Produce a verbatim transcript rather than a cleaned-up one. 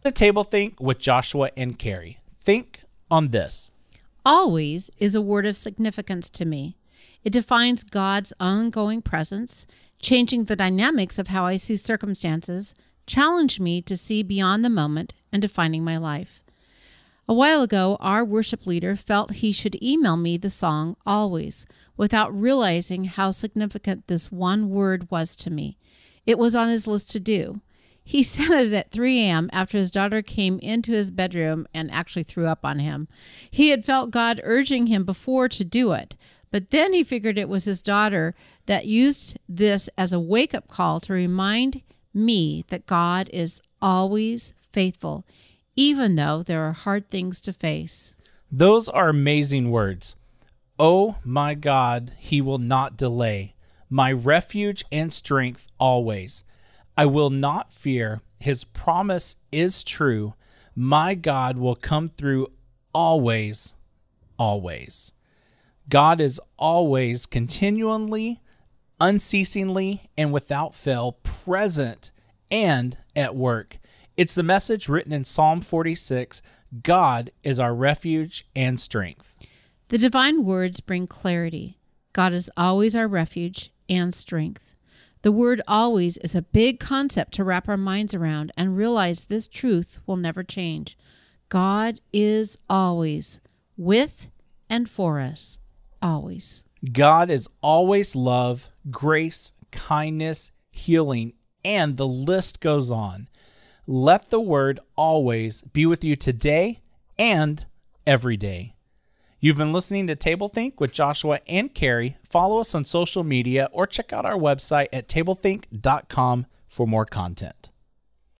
The Table Think with Joshua and Carrie. Think on this. Always is a word of significance to me. It defines God's ongoing presence, changing the dynamics of how I see circumstances, challenged me to see beyond the moment, and defining my life. A while ago, our worship leader felt he should email me the song Always, without realizing how significant this one word was to me. It was on his list to do. He sent it at three a.m. after his daughter came into his bedroom and actually threw up on him. He had felt God urging him before to do it, but then he figured it was his daughter that used this as a wake-up call to remind me that God is always faithful, even though there are hard things to face. Those are amazing words. Oh my God, he will not delay. My refuge and strength always. I will not fear. His promise is true. My God will come through always, always. God is always, continually, unceasingly, and without fail present and at work. It's the message written in Psalm forty-six. God is our refuge and strength. The divine words bring clarity. God is always our refuge and strength. The word always is a big concept to wrap our minds around and realize this truth will never change. God is always with and for us, always. God is always love, grace, kindness, healing, and the list goes on. Let the word always be with you today and every day. You've been listening to Table Think with Joshua and Carrie. Follow us on social media or check out our website at table think dot com for more content.